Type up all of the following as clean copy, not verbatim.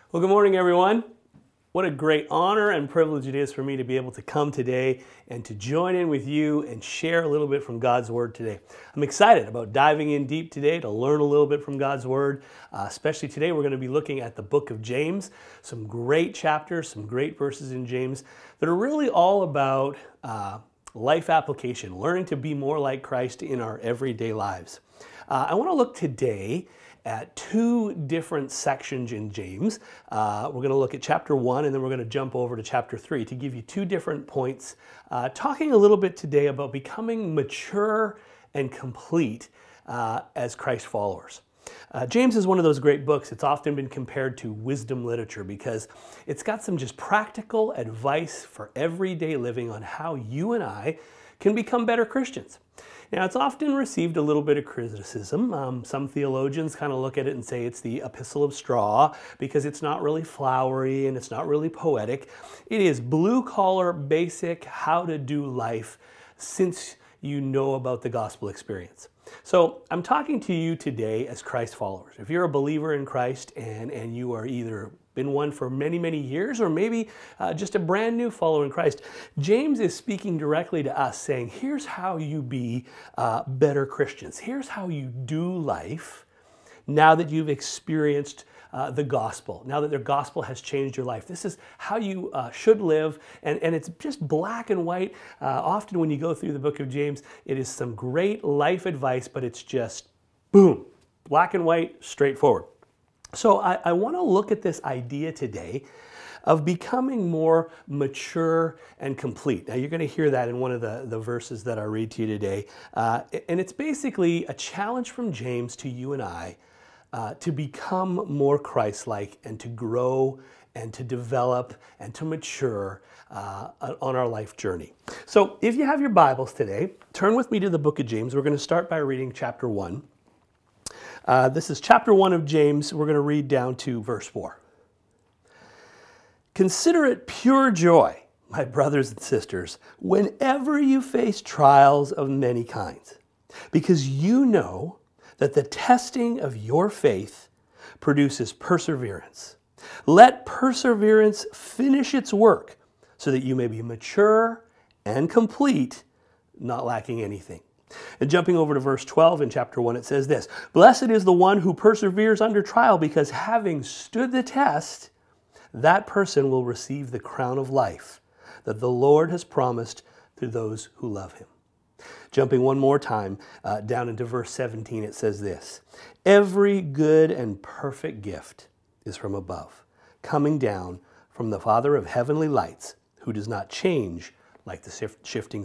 Well, good morning, everyone. What a great honor and privilege it is for me to be able to come today and to join in with you and share a little bit from God's Word today. I'm excited about diving in deep today to learn a little bit from God's Word. Especially today, we're going to be looking at the book of James. Some great chapters, some great verses in James that are really all about life application, learning to be more like Christ in our everyday lives. I want to look today at two different sections in James. We're going to look at chapter 1 and then we're going to jump over to chapter 3 to give you two different points, talking a little bit today about becoming mature and complete as Christ followers. James is one of those great books. It's often been compared to wisdom literature because it's got some just practical advice for everyday living on how you and I can become better Christians. Now, it's often received a little bit of criticism. Some theologians kind of look at it and say it's the epistle of straw because it's not really flowery and it's not really poetic. It is blue-collar, basic, how to do life since you know about the gospel experience. So I'm talking to you today as Christ followers. If you're a believer in Christ and you are either been one for many, many years, or maybe just a brand new follower in Christ, James is speaking directly to us saying, here's how you be better Christians. Here's how you do life now that you've experienced the gospel, now that the gospel has changed your life. This is how you should live, and it's just black and white. Often when you go through the book of James, it is some great life advice, but it's just boom, black and white, straightforward. So I want to look at this idea today of becoming more mature and complete. Now, you're going to hear that in one of the verses that I read to you today. And it's basically a challenge from James to you and I to become more Christ-like and to grow and to develop and to mature on our life journey. So if you have your Bibles today, turn with me to the book of James. We're going to start by reading chapter 1. This is chapter 1 of James. We're going to read down to verse 4. Consider it pure joy, my brothers and sisters, whenever you face trials of many kinds, because you know that the testing of your faith produces perseverance. Let perseverance finish its work so that you may be mature and complete, not lacking anything. And jumping over to verse 12 in chapter 1, it says this: Blessed is the one who perseveres under trial, because having stood the test, that person will receive the crown of life that the Lord has promised to those who love him. Jumping one more time down into verse 17, it says this: Every good and perfect gift is from above, coming down from the Father of heavenly lights, who does not change like the shifting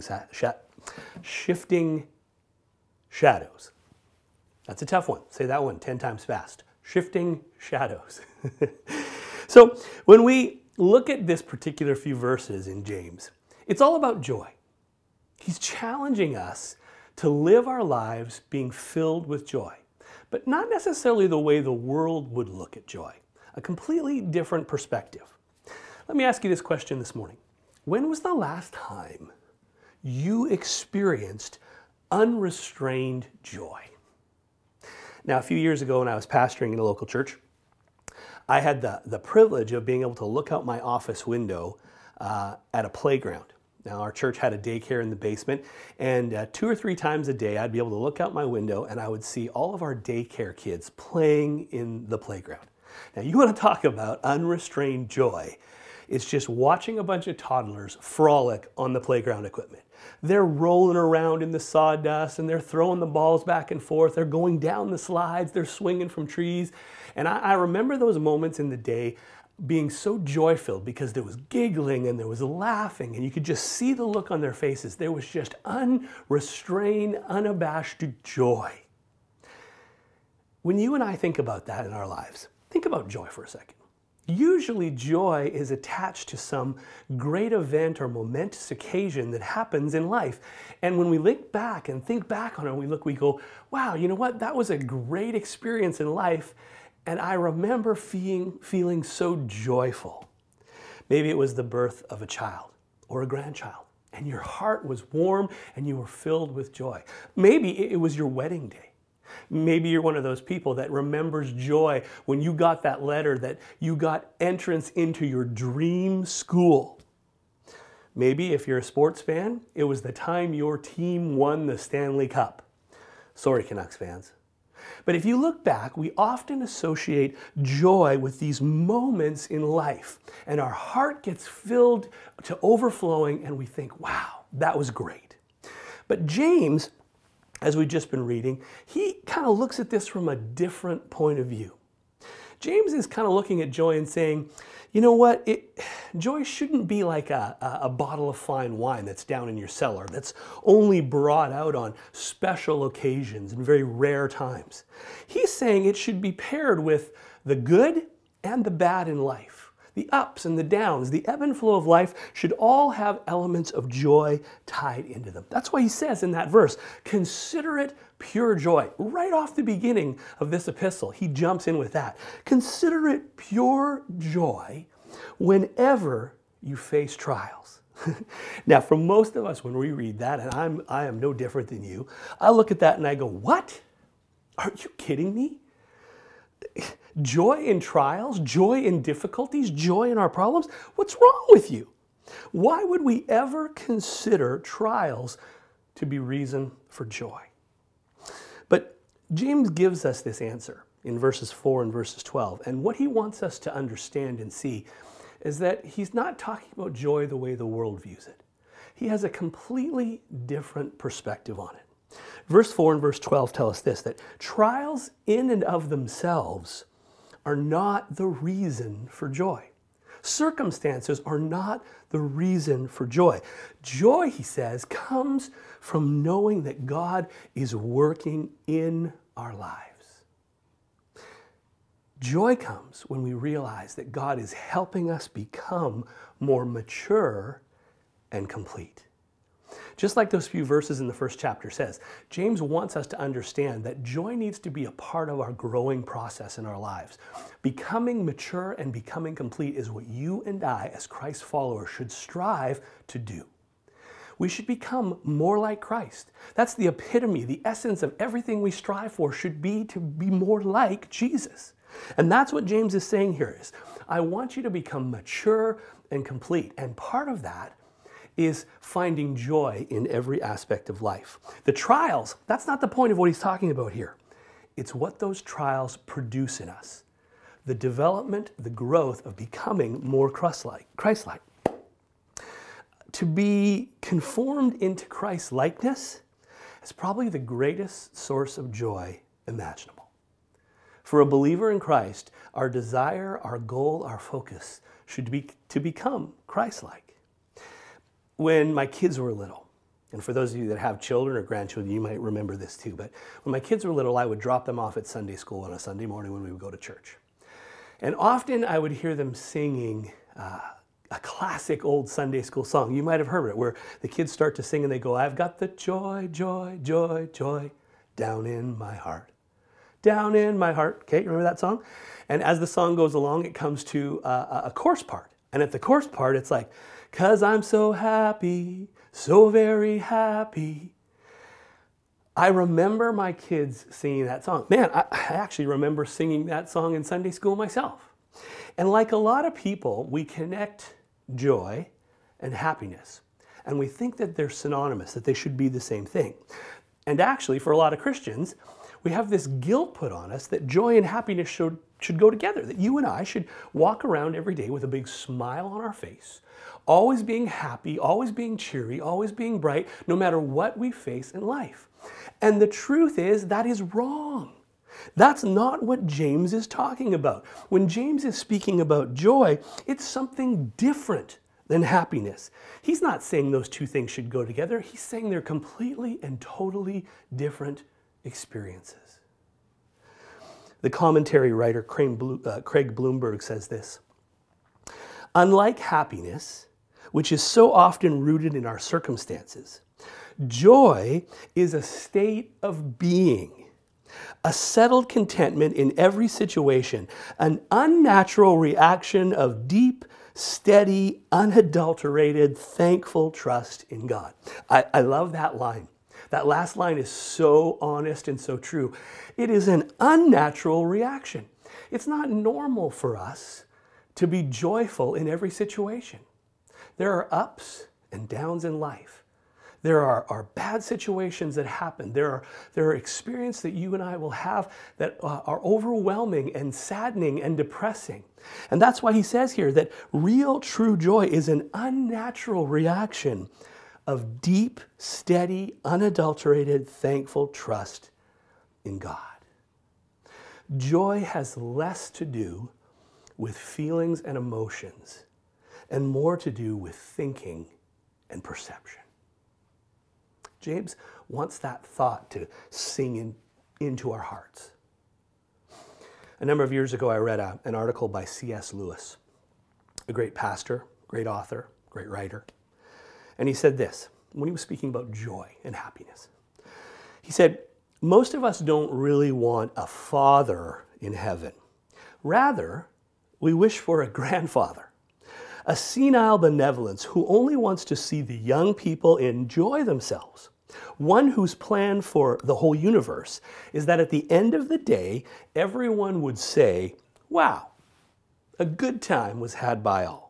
shadows. That's a tough one. Say that one 10 times fast. Shifting shadows. So when we look at this particular few verses in James, it's all about joy. He's challenging us to live our lives being filled with joy, but not necessarily the way the world would look at joy. A completely different perspective. Let me ask you this question this morning. When was the last time you experienced unrestrained joy? Now, a few years ago when I was pastoring in a local church, I had the privilege of being able to look out my office window at a playground. Now, our church had a daycare in the basement, and 2 or 3 times a day, I'd be able to look out my window and I would see all of our daycare kids playing in the playground. Now, you want to talk about unrestrained joy. It's just watching a bunch of toddlers frolic on the playground equipment. They're rolling around in the sawdust and they're throwing the balls back and forth. They're going down the slides. They're swinging from trees. And I remember those moments in the day being so joy-filled because there was giggling and there was laughing and you could just see the look on their faces. There was just unrestrained, unabashed joy. When you and I think about that in our lives, think about joy for a second. Usually joy is attached to some great event or momentous occasion that happens in life. And when we look back and think back on it, we go, wow, you know what? That was a great experience in life. And I remember feeling so joyful. Maybe it was the birth of a child or a grandchild, and your heart was warm and you were filled with joy. Maybe it was your wedding day. Maybe you're one of those people that remembers joy when you got that letter that you got entrance into your dream school. Maybe if you're a sports fan, it was the time your team won the Stanley Cup. Sorry, Canucks fans. But if you look back, we often associate joy with these moments in life, and our heart gets filled to overflowing, and we think, wow, that was great. But James, as we've just been reading, he kind of looks at this from a different point of view. James is kind of looking at joy and saying, you know what, joy shouldn't be like a bottle of fine wine that's down in your cellar, that's only brought out on special occasions and very rare times. He's saying it should be paired with the good and the bad in life. The ups and the downs, the ebb and flow of life should all have elements of joy tied into them. That's why he says in that verse, consider it pure joy. Right off the beginning of this epistle, he jumps in with that. Consider it pure joy whenever you face trials. Now, for most of us, when we read that, and I am no different than you, I look at that and I go, what? Are you kidding me? Joy in trials, joy in difficulties, joy in our problems? What's wrong with you? Why would we ever consider trials to be reason for joy? But James gives us this answer in verses 4 and verses 12. And what he wants us to understand and see is that he's not talking about joy the way the world views it. He has a completely different perspective on it. Verse 4 and verse 12 tell us this, that trials in and of themselves are not the reason for joy. Circumstances are not the reason for joy. Joy, he says, comes from knowing that God is working in our lives. Joy comes when we realize that God is helping us become more mature and complete. Just like those few verses in the first chapter says, James wants us to understand that joy needs to be a part of our growing process in our lives. Becoming mature and becoming complete is what you and I, as Christ followers, should strive to do. We should become more like Christ. That's the epitome, the essence of everything we strive for should be to be more like Jesus. And that's what James is saying here is, I want you to become mature and complete. And part of that is finding joy in every aspect of life. The trials, that's not the point of what he's talking about here. It's what those trials produce in us. The development, the growth of becoming more Christ-like. To be conformed into Christ's likeness is probably the greatest source of joy imaginable. For a believer in Christ, our desire, our goal, our focus should be to become Christ-like. When my kids were little, and for those of you that have children or grandchildren, you might remember this too, but when my kids were little, I would drop them off at Sunday school on a Sunday morning when we would go to church. And often I would hear them singing a classic old Sunday school song. You might have heard it, where the kids start to sing and they go, I've got the joy, joy, joy, joy down in my heart. Down in my heart. Okay, you remember that song? And as the song goes along, it comes to a chorus part. And at the chorus part, it's like, 'cause I'm so happy, so very happy. I remember my kids singing that song. Man, I actually remember singing that song in Sunday school myself. And like a lot of people, we connect joy and happiness. And we think that they're synonymous, that they should be the same thing. And actually, for a lot of Christians, we have this guilt put on us that joy and happiness should go together, that you and I should walk around every day with a big smile on our face, always being happy, always being cheery, always being bright, no matter what we face in life. And the truth is that is wrong. That's not what James is talking about. When James is speaking about joy, it's something different than happiness. He's not saying those two things should go together. He's saying they're completely and totally different experiences. The commentary writer Craig Bloomberg says this: unlike happiness, which is so often rooted in our circumstances, joy is a state of being, a settled contentment in every situation, an unnatural reaction of deep, steady, unadulterated, thankful trust in God. I love that line. That last line is so honest and so true. It is an unnatural reaction. It's not normal for us to be joyful in every situation. There are ups and downs in life. There are bad situations that happen. There are experiences that you and I will have that are overwhelming and saddening and depressing. And that's why he says here that real, true joy is an unnatural reaction of deep, steady, unadulterated, thankful trust in God. Joy has less to do with feelings and emotions and more to do with thinking and perception. James wants that thought to sing into our hearts. A number of years ago, I read an article by C.S. Lewis, a great pastor, great author, great writer. And he said this, when he was speaking about joy and happiness. He said, most of us don't really want a father in heaven. Rather, we wish for a grandfather, a senile benevolence who only wants to see the young people enjoy themselves. One whose plan for the whole universe is that at the end of the day, everyone would say, wow, a good time was had by all.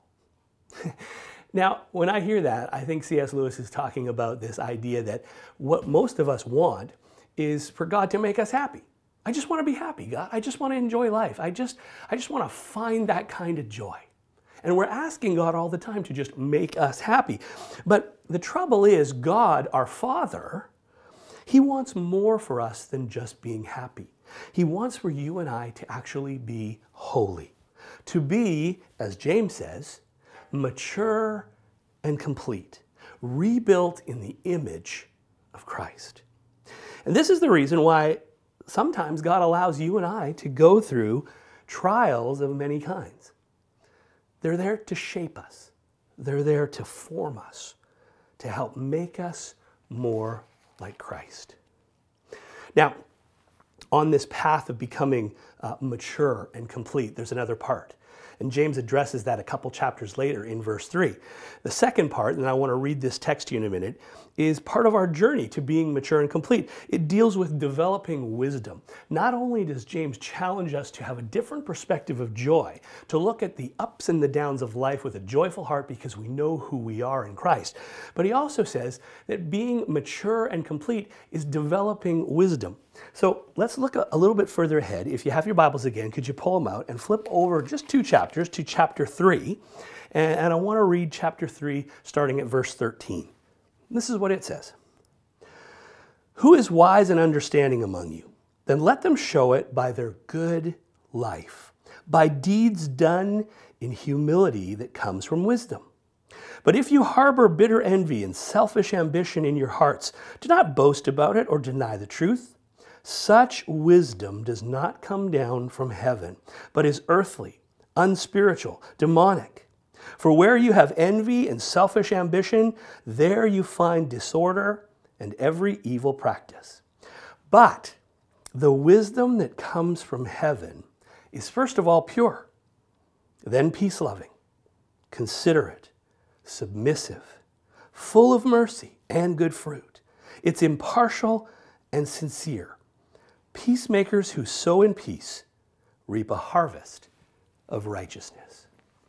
Now, when I hear that, I think C.S. Lewis is talking about this idea that what most of us want is for God to make us happy. I just want to be happy, God. I just want to enjoy life. I just want to find that kind of joy. And we're asking God all the time to just make us happy. But the trouble is, God, our Father, He wants more for us than just being happy. He wants for you and I to actually be holy. To be, as James says, mature and complete, rebuilt in the image of Christ. And this is the reason why sometimes God allows you and I to go through trials of many kinds. They're there to shape us. They're there to form us, to help make us more like Christ. Now, on this path of becoming mature and complete, there's another part. And James addresses that a couple chapters later in verse 3. The second part, and I want to read this text to you in a minute, is part of our journey to being mature and complete. It deals with developing wisdom. Not only does James challenge us to have a different perspective of joy, to look at the ups and the downs of life with a joyful heart because we know who we are in Christ, but he also says that being mature and complete is developing wisdom. So let's look a little bit further ahead. If you have your Bibles again, could you pull them out and flip over just 2 chapters to chapter 3. And I want to read chapter 3 starting at verse 13. This is what it says. Who is wise and understanding among you? Then let them show it by their good life, by deeds done in humility that comes from wisdom. But if you harbor bitter envy and selfish ambition in your hearts, do not boast about it or deny the truth. Such wisdom does not come down from heaven, but is earthly, unspiritual, demonic. For where you have envy and selfish ambition, there you find disorder and every evil practice. But the wisdom that comes from heaven is first of all pure, then peace-loving, considerate, submissive, full of mercy and good fruit. It's impartial and sincere. Peacemakers who sow in peace reap a harvest of righteousness.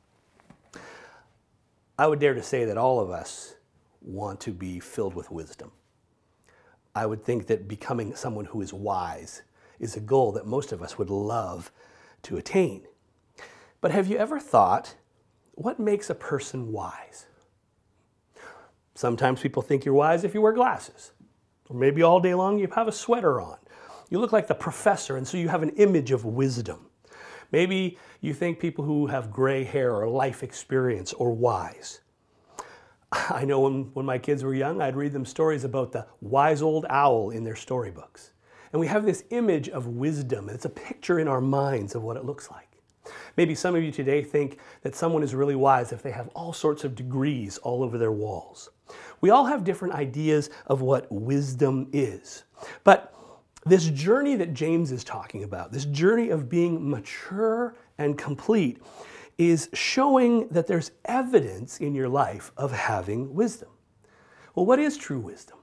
I would dare to say that all of us want to be filled with wisdom. I would think that becoming someone who is wise is a goal that most of us would love to attain. But have you ever thought, what makes a person wise? Sometimes people think you're wise if you wear glasses. Or maybe all day long you have a sweater on. You look like the professor, and so you have an image of wisdom. Maybe you think people who have gray hair or life experience or wise. I know when my kids were young, I'd read them stories about the wise old owl in their storybooks. And we have this image of wisdom. It's a picture in our minds of what it looks like. Maybe some of you today think that someone is really wise if they have all sorts of degrees all over their walls. We all have different ideas of what wisdom is. But this journey that James is talking about, this journey of being mature and complete, is showing that there's evidence in your life of having wisdom. Well, what is true wisdom?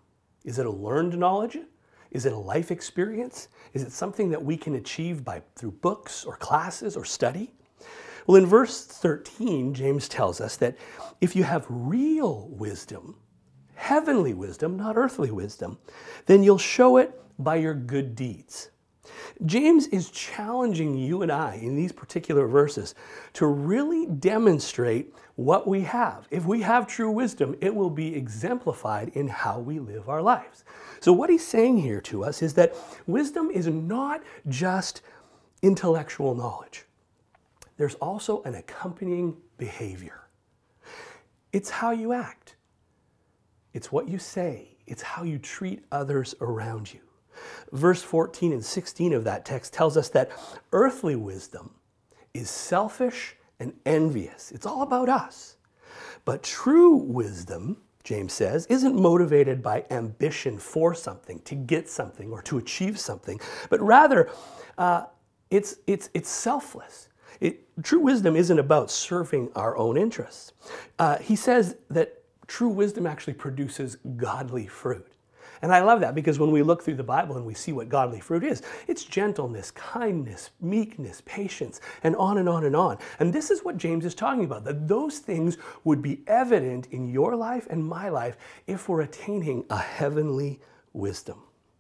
Is it a learned knowledge? Is it a life experience? Is it something that we can achieve through books or classes or study? Well, in verse 13, James tells us that if you have real wisdom, heavenly wisdom, not earthly wisdom, then you'll show it by your good deeds. James is challenging you and I in these particular verses to really demonstrate what we have. If we have true wisdom, it will be exemplified in how we live our lives. So what he's saying here to us is that wisdom is not just intellectual knowledge. There's also an accompanying behavior. It's how you act. It's what you say. It's how you treat others around you. Verse 14 and 16 of that text tells us that earthly wisdom is selfish and envious. It's all about us. But true wisdom, James says, isn't motivated by ambition for something, to get something, or to achieve something, but rather it's selfless. True wisdom isn't about serving our own interests. He says that true wisdom actually produces godly fruit. And I love that because when we look through the Bible and we see what godly fruit is, it's gentleness, kindness, meekness, patience, and on and on and on. And this is what James is talking about, that those things would be evident in your life and my life if we're attaining a heavenly wisdom.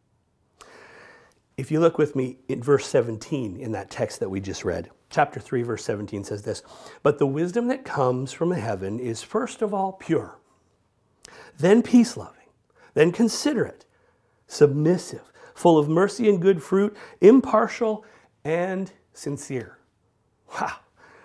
If you look with me in verse 17 in that text that we just read, chapter 3, verse 17 says this, "But the wisdom that comes from heaven is first of all pure, then peace-loving, then considerate, submissive, full of mercy and good fruit, impartial and sincere." Wow,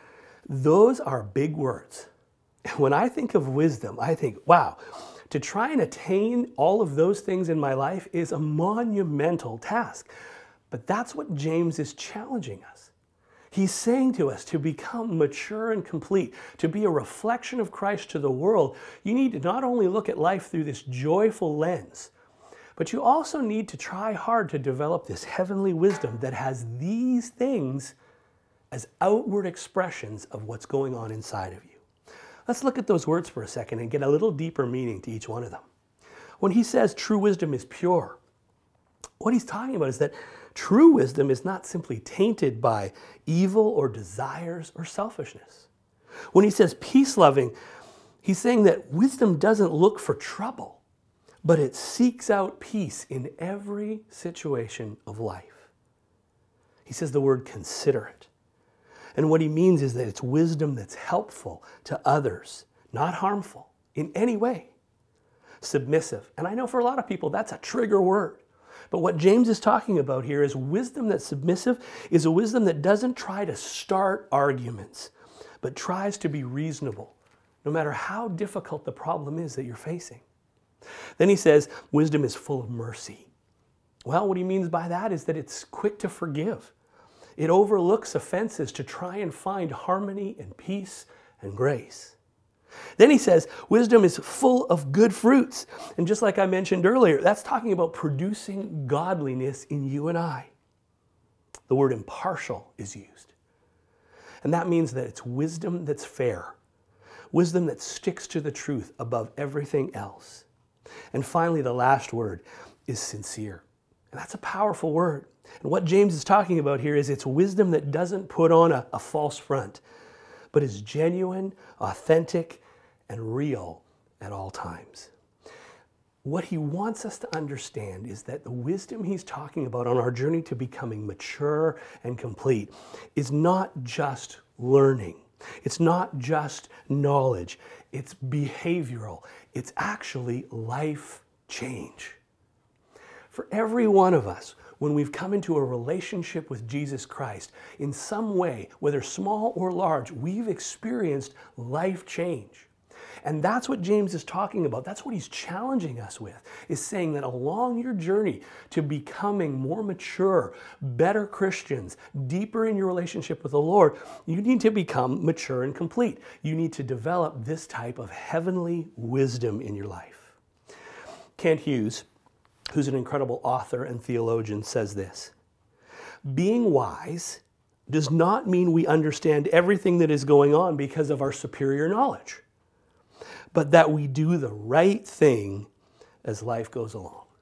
those are big words. When I think of wisdom, I think, wow, to try and attain all of those things in my life is a monumental task. But that's what James is challenging us. He's saying to us to become mature and complete, to be a reflection of Christ to the world, you need to not only look at life through this joyful lens, but you also need to try hard to develop this heavenly wisdom that has these things as outward expressions of what's going on inside of you. Let's look at those words for a second and get a little deeper meaning to each one of them. When he says true wisdom is pure, what he's talking about is that true wisdom is not simply tainted by evil or desires or selfishness. When he says peace-loving, he's saying that wisdom doesn't look for trouble, but it seeks out peace in every situation of life. He says the word considerate. And what he means is that it's wisdom that's helpful to others, not harmful in any way. Submissive. And I know for a lot of people that's a trigger word. But what James is talking about here is wisdom that's submissive is a wisdom that doesn't try to start arguments, but tries to be reasonable, no matter how difficult the problem is that you're facing. Then he says wisdom is full of mercy. Well, what he means by that is that it's quick to forgive. It overlooks offenses to try and find harmony and peace and grace. Then he says, wisdom is full of good fruits. And just like I mentioned earlier, that's talking about producing godliness in you and I. The word impartial is used. And that means that it's wisdom that's fair, wisdom that sticks to the truth above everything else. And finally, the last word is sincere. And that's a powerful word. And what James is talking about here is it's wisdom that doesn't put on a false front, but is genuine, authentic, and real at all times. What he wants us to understand is that the wisdom he's talking about on our journey to becoming mature and complete is not just learning. It's not just knowledge. It's behavioral. It's actually life change. For every one of us, when we've come into a relationship with Jesus Christ, in some way, whether small or large, we've experienced life change. And that's what James is talking about. That's what he's challenging us with, is saying that along your journey to becoming more mature, better Christians, deeper in your relationship with the Lord, you need to become mature and complete. You need to develop this type of heavenly wisdom in your life. Kent Hughes, who's an incredible author and theologian, says this: being wise does not mean we understand everything that is going on because of our superior knowledge, but that we do the right thing as life goes along.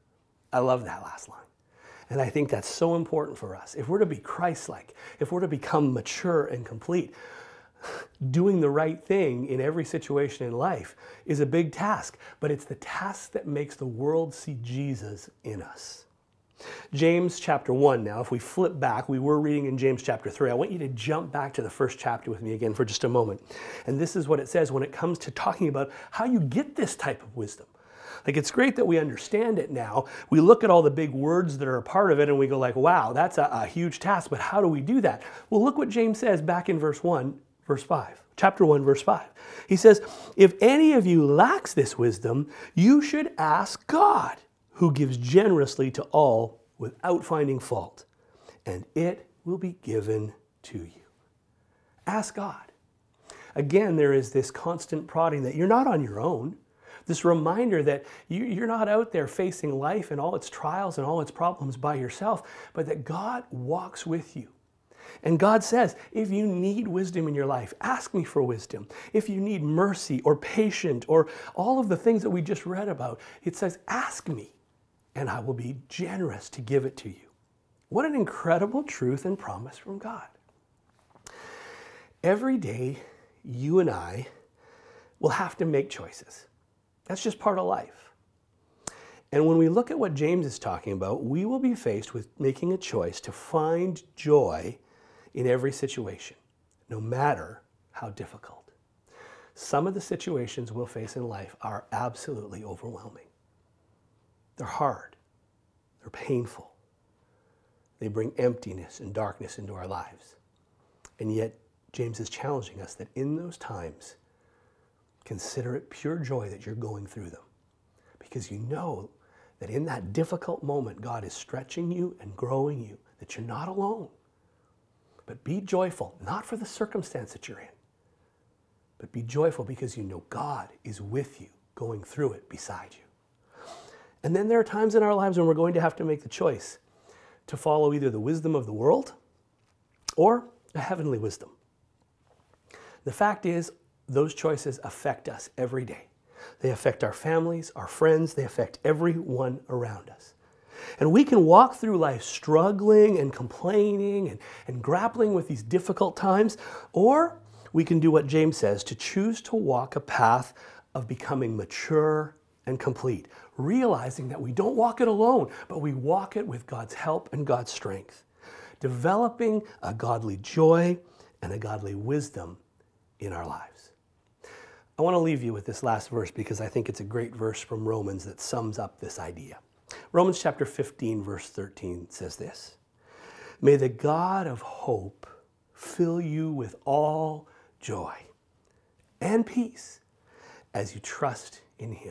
I love that last line. And I think that's so important for us. If we're to be Christ-like, if we're to become mature and complete, doing the right thing in every situation in life is a big task, but it's the task that makes the world see Jesus in us. James chapter 1 now, if we flip back, we were reading in James chapter 3. I want you to jump back to the first chapter with me again for just a moment. And this is what it says when it comes to talking about how you get this type of wisdom. Like, it's great that we understand it now. We look at all the big words that are a part of it and we go like, wow, that's a huge task, but how do we do that? Well, look what James says back in verse 1, verse 5. Chapter 1, verse 5. He says, if any of you lacks this wisdom, you should ask God, who gives generously to all without finding fault, and it will be given to you. Ask God. Again, there is this constant prodding that you're not on your own. This reminder that you're not out there facing life and all its trials and all its problems by yourself, but that God walks with you. And God says, if you need wisdom in your life, ask me for wisdom. If you need mercy or patience or all of the things that we just read about, it says, ask me, and I will be generous to give it to you. What an incredible truth and promise from God. Every day, you and I will have to make choices. That's just part of life. And when we look at what James is talking about, we will be faced with making a choice to find joy in every situation, no matter how difficult. Some of the situations we'll face in life are absolutely overwhelming. They're hard. They're painful. They bring emptiness and darkness into our lives. And yet, James is challenging us that in those times, consider it pure joy that you're going through them. Because you know that in that difficult moment, God is stretching you and growing you, that you're not alone. But be joyful, not for the circumstance that you're in, but be joyful because you know God is with you, going through it beside you. And then there are times in our lives when we're going to have to make the choice to follow either the wisdom of the world or a heavenly wisdom. The fact is, those choices affect us every day. They affect our families, our friends, they affect everyone around us. And we can walk through life struggling and complaining and grappling with these difficult times, or we can do what James says, to choose to walk a path of becoming mature and complete, realizing that we don't walk it alone, but we walk it with God's help and God's strength, developing a godly joy and a godly wisdom in our lives. I want to leave you with this last verse because I think it's a great verse from Romans that sums up this idea. Romans chapter 15, verse 13 says this, may the God of hope fill you with all joy and peace as you trust in him.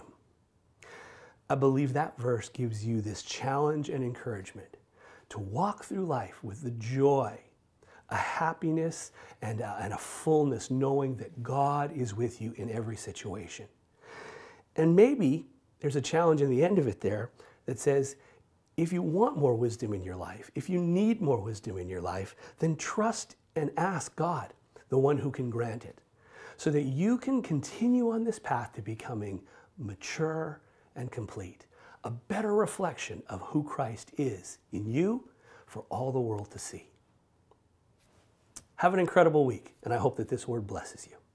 I believe that verse gives you this challenge and encouragement to walk through life with the joy, a happiness, and a fullness, knowing that God is with you in every situation. And maybe there's a challenge in the end of it there that says, if you want more wisdom in your life, if you need more wisdom in your life, then trust and ask God, the one who can grant it, so that you can continue on this path to becoming mature and complete, a better reflection of who Christ is in you for all the world to see. Have an incredible week, and I hope that this word blesses you.